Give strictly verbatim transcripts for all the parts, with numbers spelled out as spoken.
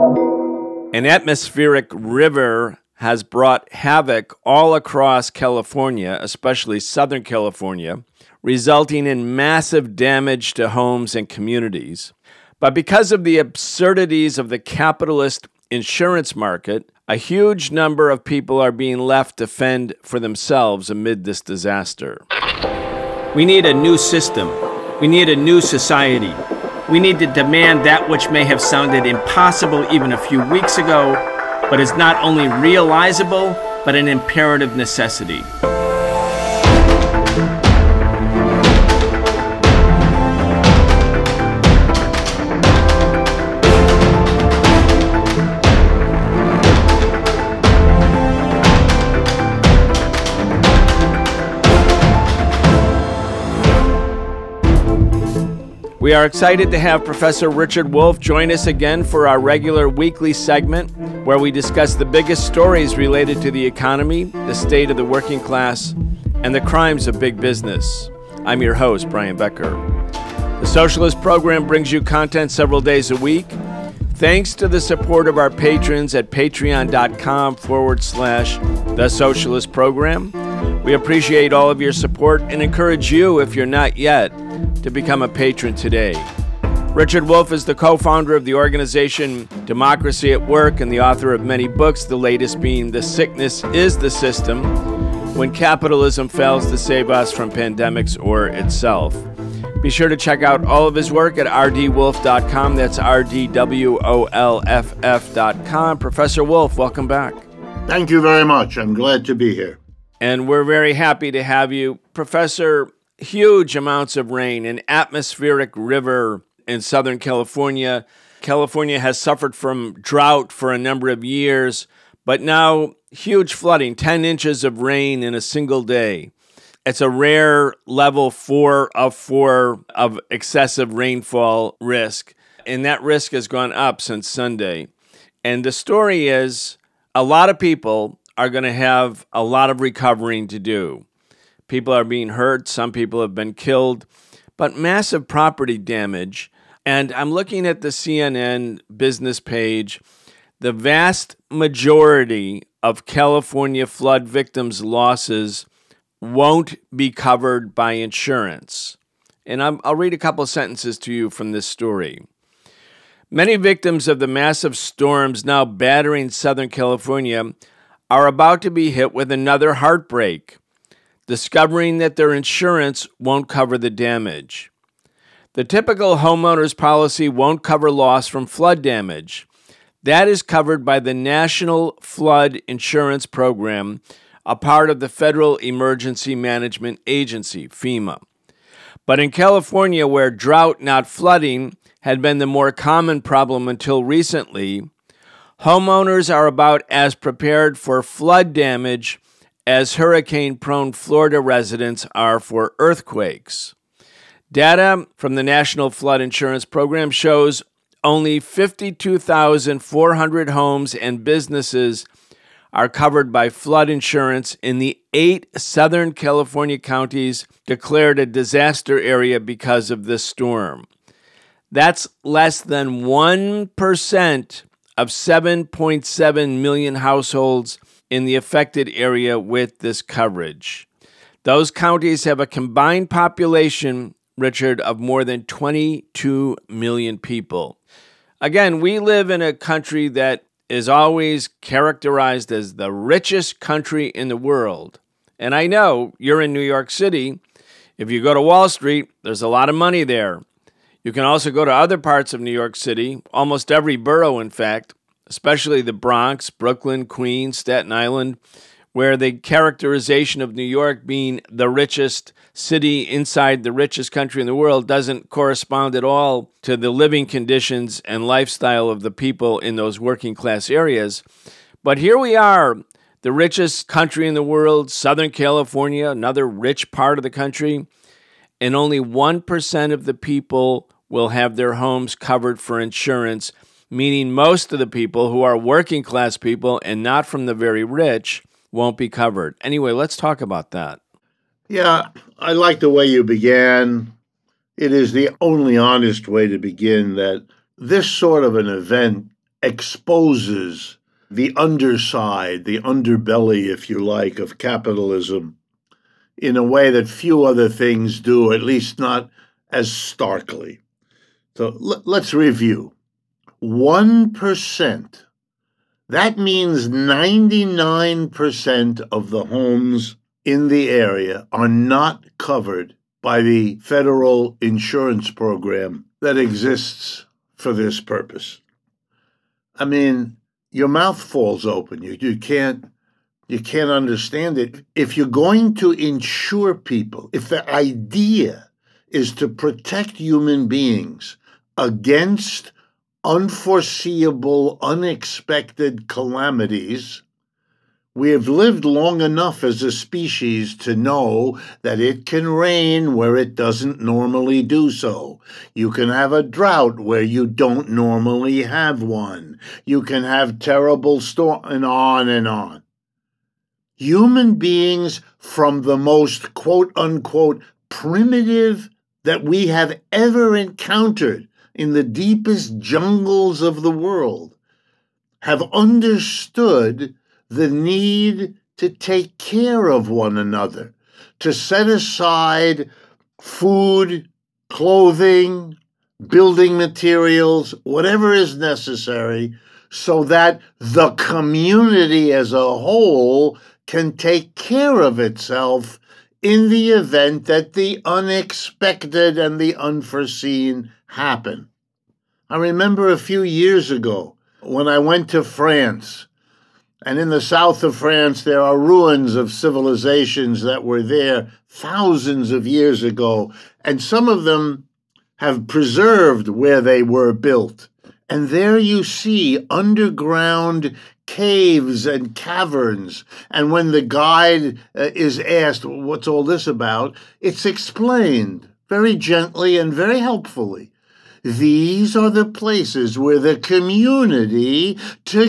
An atmospheric river has brought havoc all across California, especially Southern California, resulting in massive damage to homes and communities. But because of the absurdities of the capitalist insurance market, a huge number of people are being left to fend for themselves amid this disaster. We need a new system. We need a new society. We need to demand that which may have sounded impossible even a few weeks ago, but is not only realizable, but an imperative necessity. We are excited to have Professor Richard Wolff join us again for our regular weekly segment where we discuss the biggest stories related to the economy, the state of the working class, and the crimes of big business. I'm your host, Brian Becker. The Socialist Program brings you content several days a week. Thanks to the support of our patrons at patreon.com forward slash The Socialist Program. We appreciate all of your support and encourage you, if you're not yet, to become a patron today. Richard Wolff is the co-founder of the organization Democracy at Work and the author of many books, the latest being The Sickness is the System, When Capitalism Fails to Save Us from Pandemics or Itself. Be sure to check out all of his work at r d wolff dot com. That's R D W O L F F dot com. Professor Wolff, welcome back. Thank you very much. I'm glad to be here. And we're very happy to have you. Professor, huge amounts of rain, an atmospheric river in Southern California. California has suffered from drought for a number of years, but now huge flooding, ten inches of rain in a single day. It's a rare level four of four of excessive rainfall risk, and that risk has gone up since Sunday. And the story is a lot of people are going to have a lot of recovering to do. People are being hurt. Some people have been killed, but massive property damage. And I'm looking at the C N N business page. The vast majority of California flood victims' losses won't be covered by insurance. And I'm, I'll read a couple sentences to you from this story. Many victims of the massive storms now battering Southern California are about to be hit with another heartbreak, discovering that their insurance won't cover the damage. The typical homeowner's policy won't cover loss from flood damage. That is covered by the National Flood Insurance Program, a part of the Federal Emergency Management Agency, FEMA. But in California, where drought, not flooding, had been the more common problem until recently, homeowners are about as prepared for flood damage as hurricane-prone Florida residents are for earthquakes. Data from the National Flood Insurance Program shows only fifty-two thousand four hundred homes and businesses are covered by flood insurance in the eight Southern California counties declared a disaster area because of this storm. That's less than one percent of seven point seven million households in the affected area with this coverage. Those counties have a combined population, Richard, of more than twenty-two million people. Again, we live in a country that is always characterized as the richest country in the world. And I know you're in New York City. If you go to Wall Street, there's a lot of money there. You can also go to other parts of New York City, almost every borough, in fact, especially the Bronx, Brooklyn, Queens, Staten Island, where the characterization of New York being the richest city inside the richest country in the world doesn't correspond at all to the living conditions and lifestyle of the people in those working class areas. But here we are, the richest country in the world, Southern California, another rich part of the country, and only one percent of the people will have their homes covered for insurance, meaning most of the people who are working class people and not from the very rich won't be covered. Anyway, let's talk about that. Yeah, I like the way you began. It is the only honest way to begin, that this sort of an event exposes the underside, the underbelly, if you like, of capitalism in a way that few other things do, at least not as starkly. So l- let's review. one percent. That means ninety-nine percent of the homes in the area are not covered by the federal insurance program that exists for this purpose. I mean, your mouth falls open. You, you can't you can't understand it. If you're going to insure people, if the idea is to protect human beings against unforeseeable, unexpected calamities, we have lived long enough as a species to know that it can rain where it doesn't normally do so. You can have a drought where you don't normally have one. You can have terrible storm, and on and on. Human beings, from the most quote-unquote primitive that we have ever encountered in the deepest jungles of the world, have understood the need to take care of one another, to set aside food, clothing, building materials, whatever is necessary, so that the community as a whole can take care of itself in the event that the unexpected and the unforeseen happen. I remember a few years ago when I went to France, and in the south of France, there are ruins of civilizations that were there thousands of years ago, and some of them have preserved where they were built. And there you see underground caves and caverns. And when the guide uh, is asked, what's all this about? It's explained very gently and very helpfully. These are the places where the community,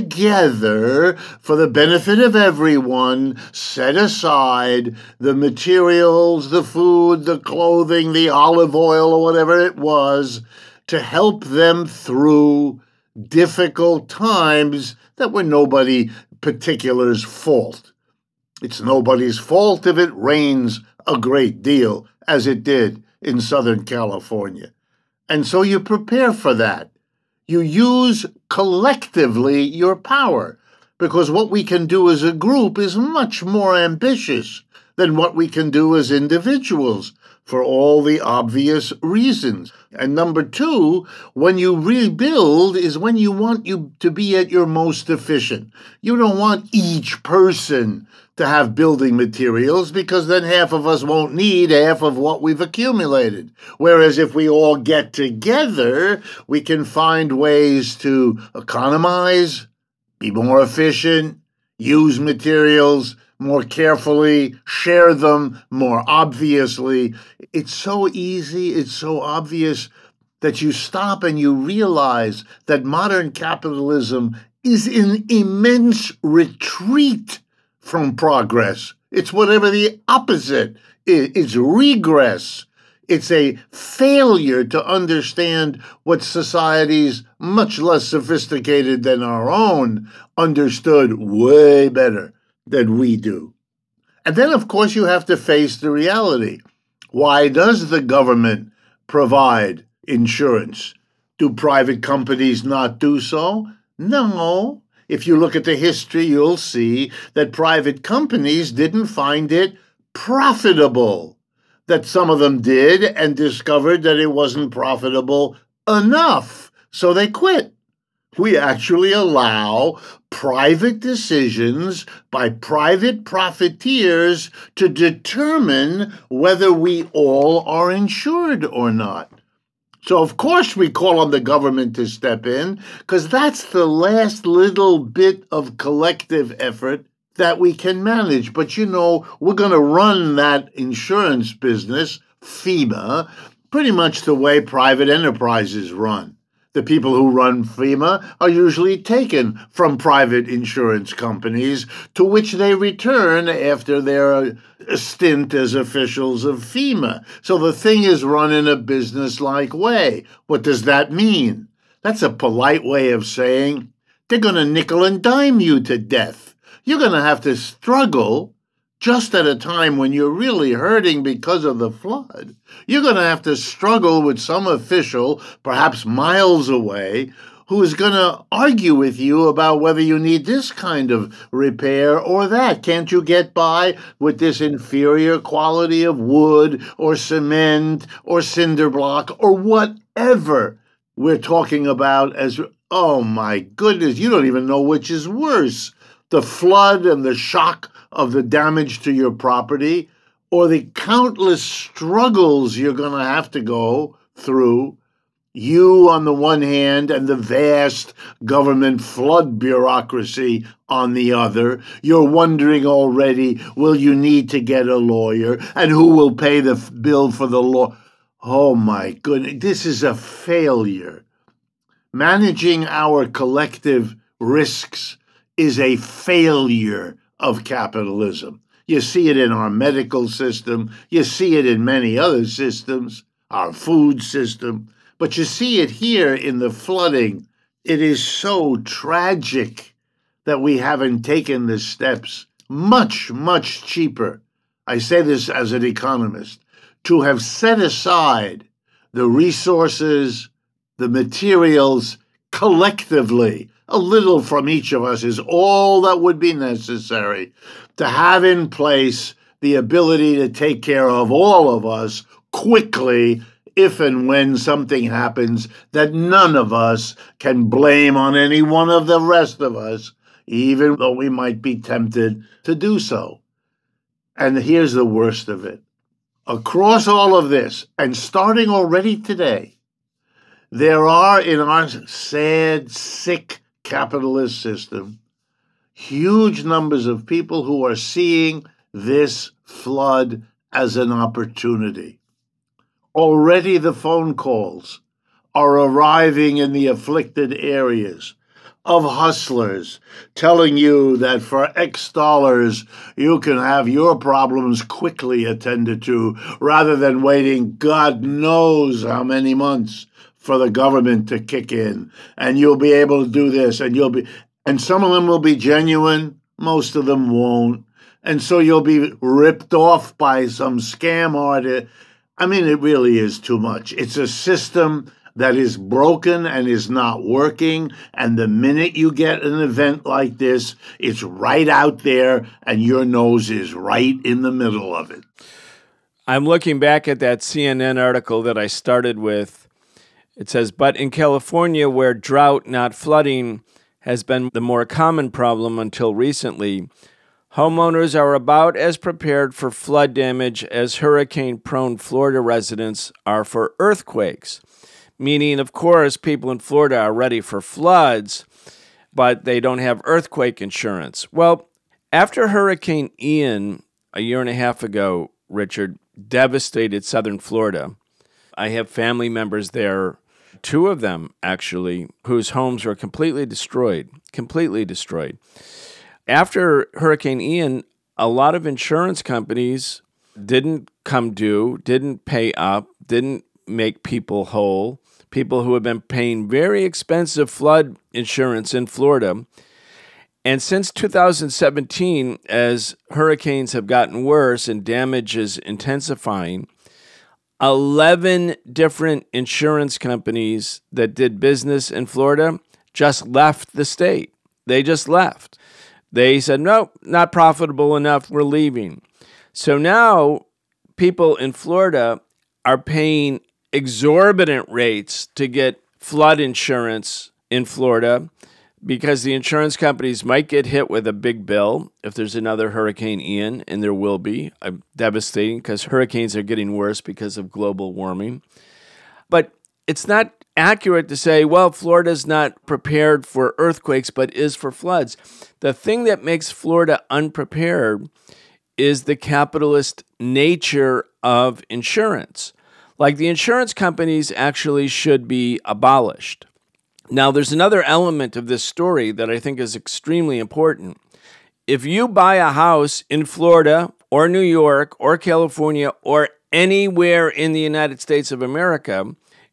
together, for the benefit of everyone, set aside the materials, the food, the clothing, the olive oil, or whatever it was, to help them through difficult times that were nobody particular's fault. It's nobody's fault if it rains a great deal, as it did in Southern California. And so you prepare for that. You use collectively your power, because what we can do as a group is much more ambitious than what we can do as individuals, for all the obvious reasons. And number two, when you rebuild is when you want you to be at your most efficient. You don't want each person to have building materials, because then half of us won't need half of what we've accumulated. Whereas if we all get together, we can find ways to economize, be more efficient, use materials more carefully, share them more obviously. It's so easy, it's so obvious that you stop and you realize that modern capitalism is in immense retreat from progress. It's whatever the opposite is. It's regress. It's a failure to understand what societies much less sophisticated than our own understood way better than we do. And then, of course, you have to face the reality. Why does the government provide insurance? Do private companies not do so? No. If you look at the history, you'll see that private companies didn't find it profitable, that some of them did and discovered that it wasn't profitable enough, so they quit. We actually allow private decisions by private profiteers to determine whether we all are insured or not. So, of course, we call on the government to step in, because that's the last little bit of collective effort that we can manage. But, you know, we're going to run that insurance business, FEMA, pretty much the way private enterprises run. The people who run FEMA are usually taken from private insurance companies, to which they return after their stint as officials of FEMA. So the thing is run in a business-like way. What does that mean? That's a polite way of saying They're going to nickel and dime you to death. You're going to have to struggle just at a time when you're really hurting because of the flood. You're going to have to struggle with some official, perhaps miles away, who is going to argue with you about whether you need this kind of repair or that. Can't you get by with this inferior quality of wood or cement or cinder block or whatever we're talking about as, oh my goodness, you don't even know which is worse, the flood and the shock of the damage to your property, or the countless struggles you're going to have to go through, you on the one hand and the vast government flood bureaucracy on the other. You're wondering already, will you need to get a lawyer, and who will pay the f- bill for the law? Oh my goodness, this is a failure. Managing our collective risks is a failure of capitalism. You see it in our medical system. You see it in many other systems, our food system. But you see it here in the flooding. It is so tragic that we haven't taken the steps much, much cheaper. I say this as an economist, to have set aside the resources, the materials collectively. A little from each of us is all that would be necessary to have in place the ability to take care of all of us quickly if and when something happens that none of us can blame on any one of the rest of us, even though we might be tempted to do so. And here's the worst of it. Across all of this, and starting already today, there are in our sad, sick capitalist system huge numbers of people who are seeing this flood as an opportunity. Already the phone calls are arriving in the afflicted areas of hustlers telling you that for X dollars you can have your problems quickly attended to rather than waiting God knows how many months for the government to kick in, and you'll be able to do this, and you'll be, and some of them will be genuine, most of them won't, and so you'll be ripped off by some scam artist. I mean, it really is too much. It's a system that is broken and is not working, and the minute you get an event like this, it's right out there, and your nose is right in the middle of it. I'm looking back at that C N N article that I started with. It says, but in California, where drought, not flooding, has been the more common problem until recently, homeowners are about as prepared for flood damage as hurricane-prone Florida residents are for earthquakes. Meaning, of course, people in Florida are ready for floods, but they don't have earthquake insurance. Well, after Hurricane Ian, a year and a half ago, Richard, devastated southern Florida, I have family members there, two of them, actually, whose homes were completely destroyed, completely destroyed. After Hurricane Ian, a lot of insurance companies didn't come due, didn't pay up, didn't make people whole, people who have been paying very expensive flood insurance in Florida. And since two thousand seventeen, as hurricanes have gotten worse and damage is intensifying, eleven different insurance companies that did business in Florida just left the state. They just left. They said, no, not profitable enough, we're leaving. So now people in Florida are paying exorbitant rates to get flood insurance in Florida because the insurance companies might get hit with a big bill if there's another Hurricane Ian, and there will be. Uh, devastating because hurricanes are getting worse because of global warming. But it's not accurate to say, well, Florida's not prepared for earthquakes, but is for floods. The thing that makes Florida unprepared is the capitalist nature of insurance. Like, the insurance companies actually should be abolished. Now, there's another element of this story that I think is extremely important. If you buy a house in Florida or New York or California or anywhere in the United States of America,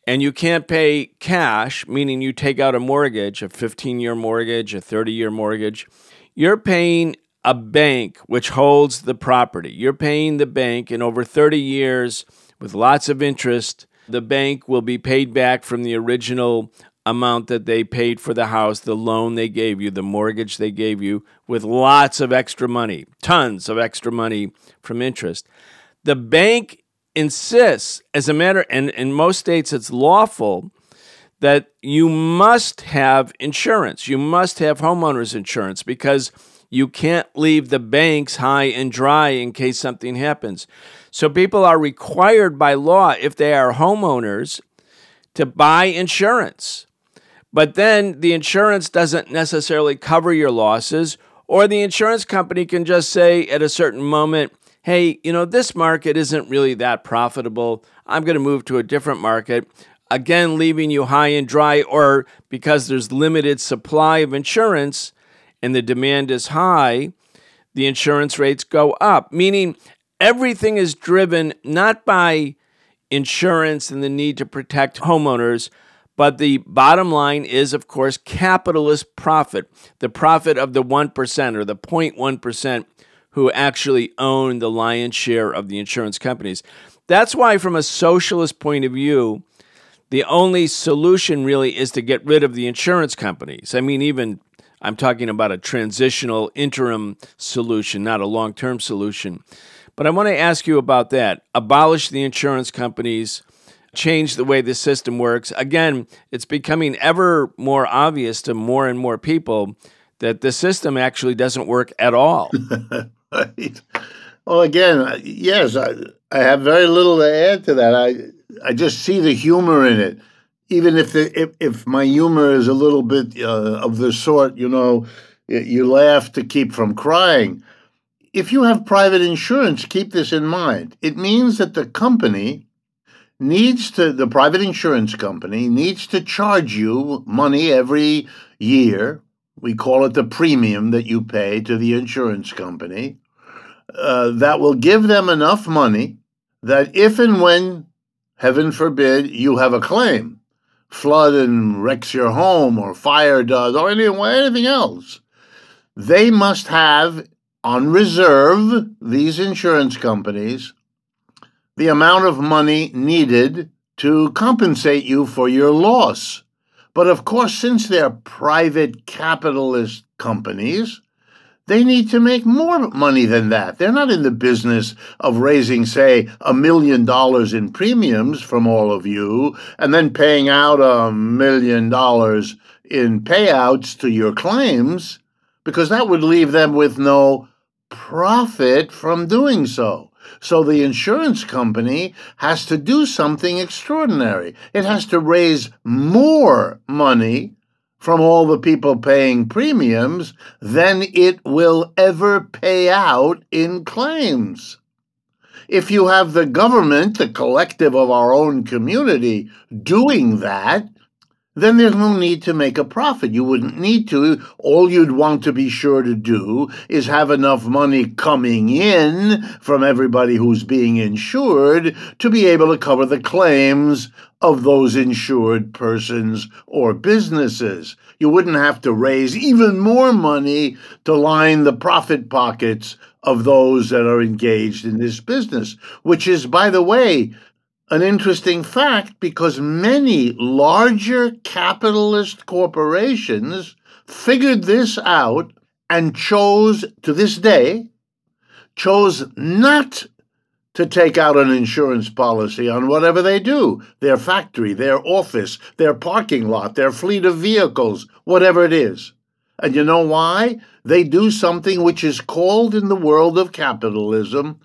and you can't pay cash, meaning you take out a mortgage, a fifteen-year mortgage, a thirty-year mortgage, you're paying a bank which holds the property. You're paying the bank, and over thirty years, with lots of interest, the bank will be paid back from the original amount that they paid for the house, the loan they gave you, the mortgage they gave you, with lots of extra money, tons of extra money from interest. The bank insists, as a matter, and in most states it's lawful, that you must have insurance. You must have homeowners insurance because you can't leave the banks high and dry in case something happens. So people are required by law, if they are homeowners, to buy insurance. But then the insurance doesn't necessarily cover your losses, or the insurance company can just say at a certain moment, hey, you know, this market isn't really that profitable. I'm going to move to a different market. Again, leaving you high and dry, or because there's limited supply of insurance and the demand is high, the insurance rates go up, meaning everything is driven not by insurance and the need to protect homeowners, but the bottom line is, of course, capitalist profit, the profit of the one percent or the zero point one percent who actually own the lion's share of the insurance companies. That's why, from a socialist point of view, the only solution really is to get rid of the insurance companies. I mean, even I'm talking about a transitional interim solution, not a long-term solution. But I want to ask you about that. Abolish the insurance companies, change the way the system works. Again, it's becoming ever more obvious to more and more people that the system actually doesn't work at all. Right. Well, again, yes, I, I have very little to add to that. I I just see the humor in it. Even if the, if, if my humor is a little bit uh, of the sort, you know, you laugh to keep from crying. If you have private insurance, keep this in mind. It means that the company needs to, the private insurance company needs to charge you money every year. We call it the premium that you pay to the insurance company. Uh, that will give them enough money that if and when, heaven forbid, you have a claim, flood and wrecks your home, or fire does, or anything, anything else, they must have on reserve, these insurance companies, the amount of money needed to compensate you for your loss. But of course, since they're private capitalist companies, they need to make more money than that. They're not in the business of raising, say, a million dollars in premiums from all of you and then paying out a million dollars in payouts to your claims, because that would leave them with no profit from doing so. So the insurance company has to do something extraordinary. It has to raise more money from all the people paying premiums than it will ever pay out in claims. If you have the government, the collective of our own community, doing that, then there's no need to make a profit. You wouldn't need to. All you'd want to be sure to do is have enough money coming in from everybody who's being insured to be able to cover the claims of those insured persons or businesses. You wouldn't have to raise even more money to line the profit pockets of those that are engaged in this business, which is, by the way, an interesting fact, because many larger capitalist corporations figured this out and chose, to this day, chose not to take out an insurance policy on whatever they do, their factory, their office, their parking lot, their fleet of vehicles, whatever it is. And you know why? They do something which is called in the world of capitalism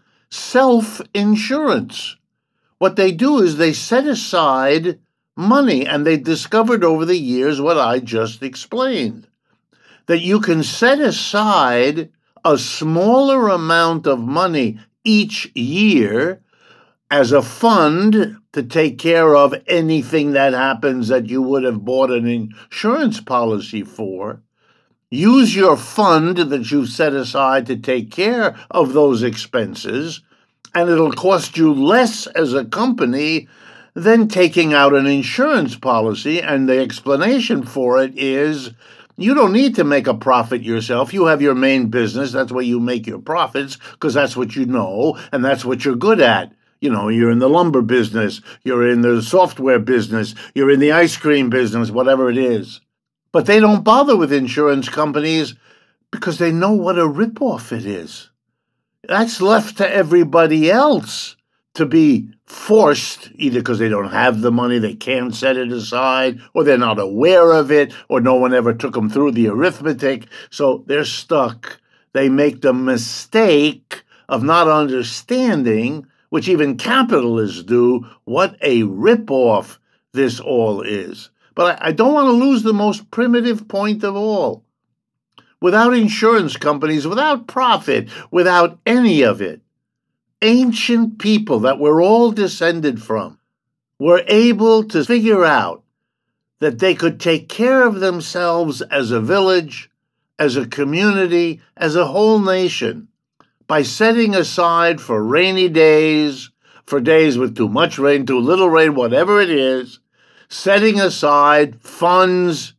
self-insurance. What they do is they set aside money, and they discovered over the years what I just explained, that you can set aside a smaller amount of money each year as a fund to take care of anything that happens that you would have bought an insurance policy for. Use your fund that you've set aside to take care of those expenses, and it'll cost you less as a company then taking out an insurance policy, and the explanation for it is you don't need to make a profit yourself. You have your main business. That's where you make your profits because that's what you know and that's what you're good at. You know, you're in the lumber business, you're in the software business, you're in the ice cream business, whatever it is. But they don't bother with insurance companies because they know what a ripoff it is. That's left to everybody else to be forced, either because they don't have the money, they can't set it aside, or they're not aware of it, or no one ever took them through the arithmetic, so they're stuck. They make the mistake of not understanding, which even capitalists do, what a ripoff this all is. But I, I don't want to lose the most primitive point of all. Without insurance companies, without profit, without any of it, ancient people that we're all descended from were able to figure out that they could take care of themselves as a village, as a community, as a whole nation, by setting aside for rainy days, for days with too much rain, too little rain, whatever it is, setting aside funds,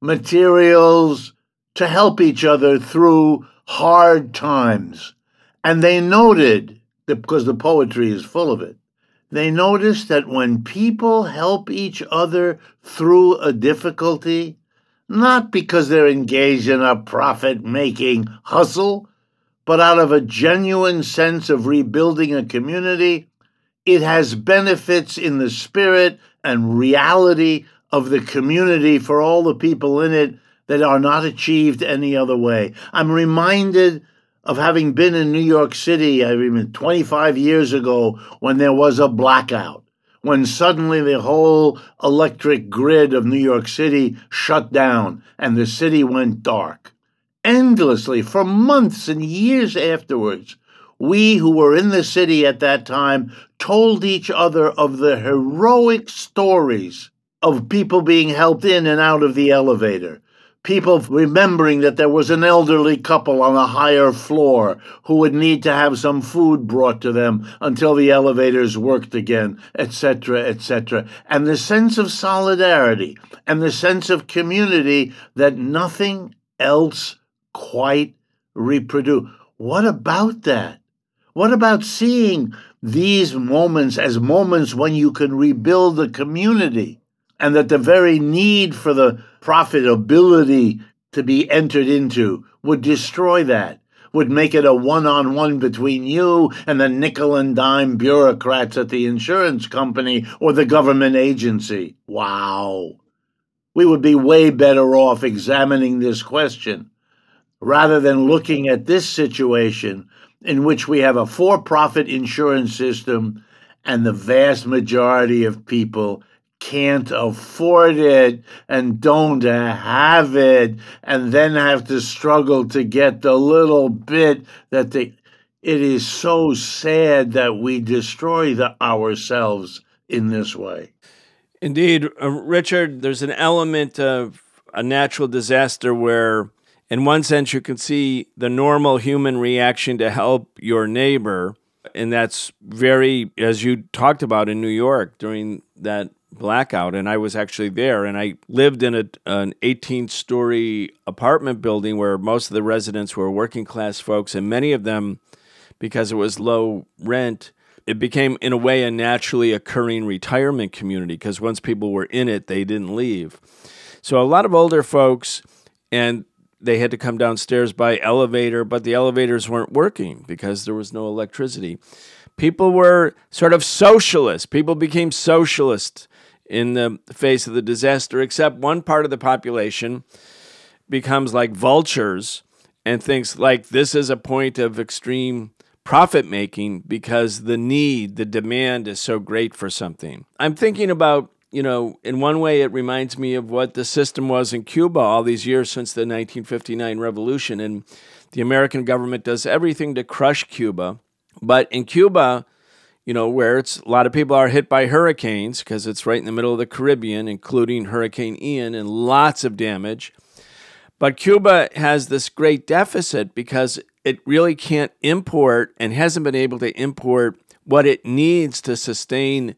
materials to help each other through hard times. And they noted, because the poetry is full of it, they noticed that when people help each other through a difficulty, not because they're engaged in a profit-making hustle, but out of a genuine sense of rebuilding a community, it has benefits in the spirit and reality of the community for all the people in it that are not achieved any other way. I'm reminded of having been in New York City, I remember twenty-five years ago, when there was a blackout, when suddenly the whole electric grid of New York City shut down and the city went dark. Endlessly, for months and years afterwards, we who were in the city at that time told each other of the heroic stories of people being helped in and out of the elevator, people remembering that there was an elderly couple on a higher floor who would need to have some food brought to them until the elevators worked again, et cetera, et cetera. And the sense of solidarity and the sense of community that nothing else quite reproduce. What about that? What about seeing these moments as moments when you can rebuild a community, and that the very need for the profitability to be entered into would destroy that, would make it a one-on-one between you and the nickel and dime bureaucrats at the insurance company or the government agency? Wow. We would be way better off examining this question rather than looking at this situation in which we have a for-profit insurance system and the vast majority of people can't afford it and don't have it and then have to struggle to get the little bit that they... It is so sad that we destroy the, ourselves in this way. Indeed, uh, Richard, there's an element of a natural disaster where, in one sense, you can see the normal human reaction to help your neighbor, and that's very, as you talked about in New York during that blackout, and I was actually there, and I lived in a, an eighteen-story apartment building where most of the residents were working-class folks, and many of them, because it was low rent, it became, in a way, a naturally occurring retirement community, because once people were in it, they didn't leave. So a lot of older folks, and they had to come downstairs by elevator, but the elevators weren't working because there was no electricity. People were sort of socialists. People became socialists in the face of the disaster, except one part of the population becomes like vultures and thinks like this is a point of extreme profit-making because the need, the demand is so great for something. I'm thinking about, you know, in one way it reminds me of what the system was in Cuba all these years since the nineteen fifty-nine revolution, and the American government does everything to crush Cuba. But in Cuba, you know, where it's a lot of people are hit by hurricanes because it's right in the middle of the Caribbean, including Hurricane Ian, and lots of damage. But Cuba has this great deficit because it really can't import and hasn't been able to import what it needs to sustain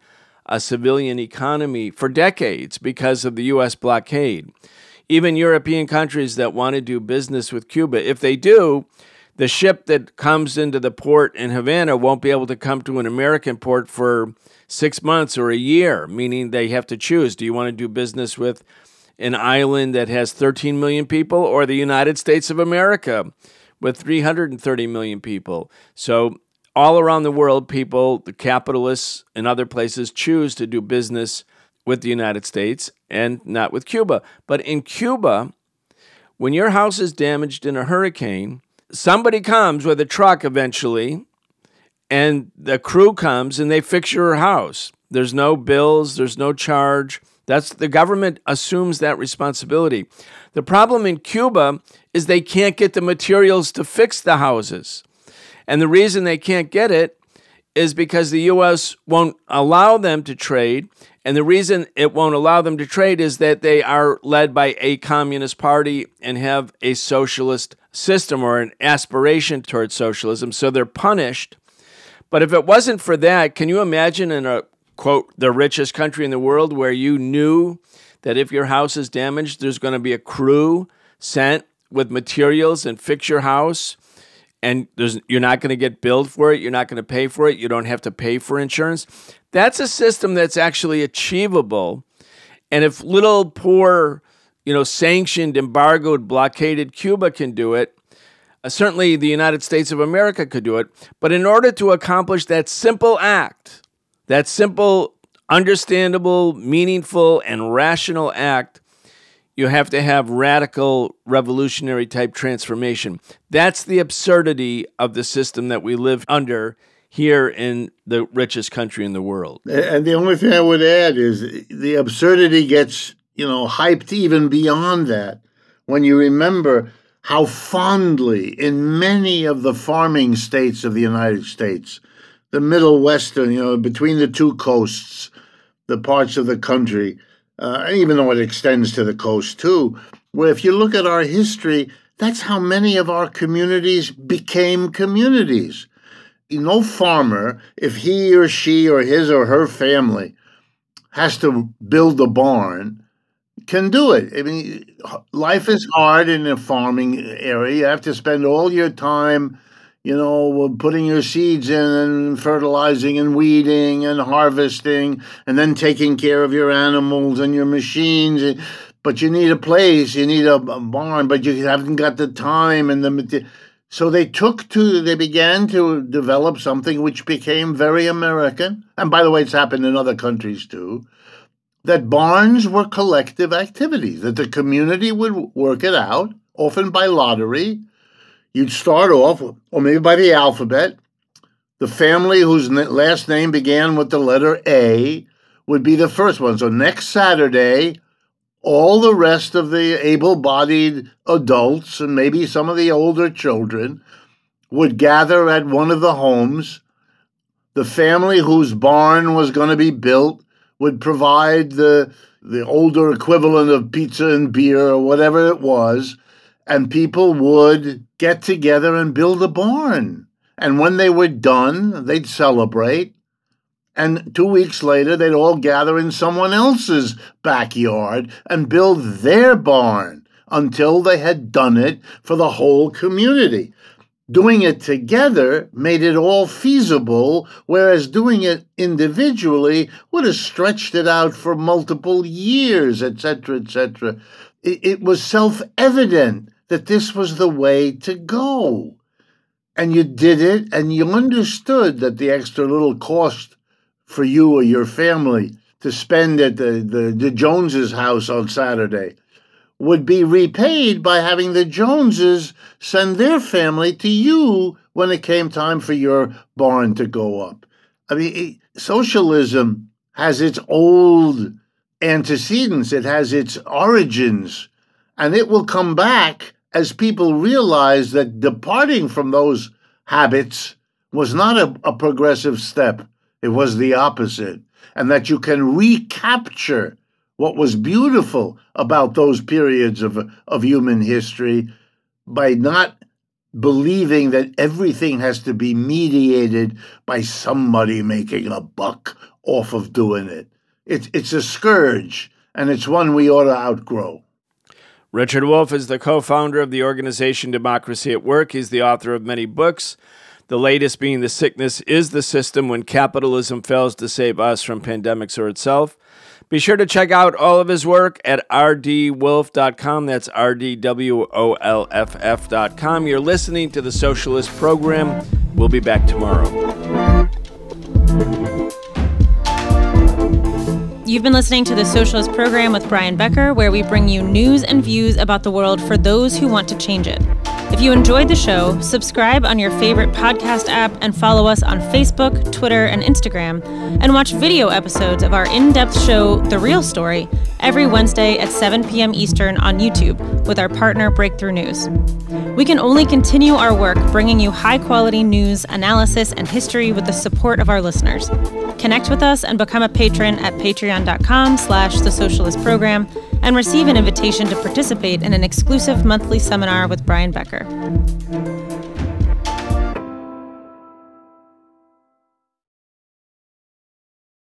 a civilian economy for decades because of the U S blockade. Even European countries that want to do business with Cuba, if they do, the ship that comes into the port in Havana won't be able to come to an American port for six months or a year, meaning they have to choose. Do you want to do business with an island that has thirteen million people or the United States of America with three hundred thirty million people? So all around the world, people, the capitalists in other places, choose to do business with the United States and not with Cuba. But in Cuba, when your house is damaged in a hurricane, somebody comes with a truck eventually, and the crew comes and they fix your house. There's no bills, there's no charge. That's the government assumes that responsibility. The problem in Cuba is they can't get the materials to fix the houses. And the reason they can't get it is because the U S won't allow them to trade. And the reason it won't allow them to trade is that they are led by a communist party and have a socialist system or an aspiration towards socialism. So they're punished. But if it wasn't for that, can you imagine in a, quote, the richest country in the world where you knew that if your house is damaged, there's going to be a crew sent with materials and fix your house, and there's, you're not going to get billed for it, you're not going to pay for it, you don't have to pay for insurance? That's a system that's actually achievable. And if little, poor, you know, sanctioned, embargoed, blockaded Cuba can do it, uh, certainly the United States of America could do it. But in order to accomplish that simple act, that simple, understandable, meaningful, and rational act, you have to have radical, revolutionary type transformation. That's the absurdity of the system that we live under here in the richest country in the world. And the only thing I would add is the absurdity gets, you know, hyped even beyond that when you remember how fondly in many of the farming states of the United States, the Middle Western, you know, between the two coasts, the parts of the country, uh, even though it extends to the coast too, where if you look at our history, that's how many of our communities became communities. No farmer, if he or she or his or her family has to build a barn, can do it. I mean, life is hard in a farming area. You have to spend all your time, you know, putting your seeds in and fertilizing and weeding and harvesting and then taking care of your animals and your machines. But you need a place, you need a, a barn, but you haven't got the time and the material. So they took to, they began to develop something which became very American. And by the way, it's happened in other countries too, that barns were collective activities, that the community would work it out, often by lottery. You'd start off, or maybe by the alphabet. The family whose last name began with the letter A would be the first one. So next Saturday, all the rest of the able-bodied adults and maybe some of the older children would gather at one of the homes. The family whose barn was going to be built would provide the, the older equivalent of pizza and beer or whatever it was, and people would get together and build a barn. And when they were done, they'd celebrate. And two weeks later, they'd all gather in someone else's backyard and build their barn until they had done it for the whole community. Doing it together made it all feasible, whereas doing it individually would have stretched it out for multiple years, et cetera, et cetera. It, it was self-evident that this was the way to go. And you did it, and you understood that the extra little cost for you or your family to spend at the, the, the Joneses' house on Saturday would be repaid by having the Joneses send their family to you when it came time for your barn to go up. I mean, it, socialism has its old antecedents. It has its origins, and it will come back as people realize that departing from those habits was not a, a progressive step. It was the opposite, and that you can recapture what was beautiful about those periods of, of human history by not believing that everything has to be mediated by somebody making a buck off of doing it. It's, it's a scourge, and it's one we ought to outgrow. Richard Wolff is the co-founder of the organization Democracy at Work. He's the author of many books, the latest being The Sickness is the System: When Capitalism Fails to Save Us from Pandemics or Itself. Be sure to check out all of his work at r d wolff dot com. That's R D W O L F F dot com. You're listening to The Socialist Program. We'll be back tomorrow. You've been listening to The Socialist Program with Brian Becker, where we bring you news and views about the world for those who want to change it. If you enjoyed the show, subscribe on your favorite podcast app and follow us on Facebook, Twitter, and Instagram, and watch video episodes of our in-depth show, The Real Story, every Wednesday at seven p.m. Eastern on YouTube with our partner Breakthrough News. We can only continue our work bringing you high-quality news, analysis, and history with the support of our listeners. Connect with us and become a patron at patreon.com slash the socialist program and receive an invitation to participate in an exclusive monthly seminar with Brian Becker.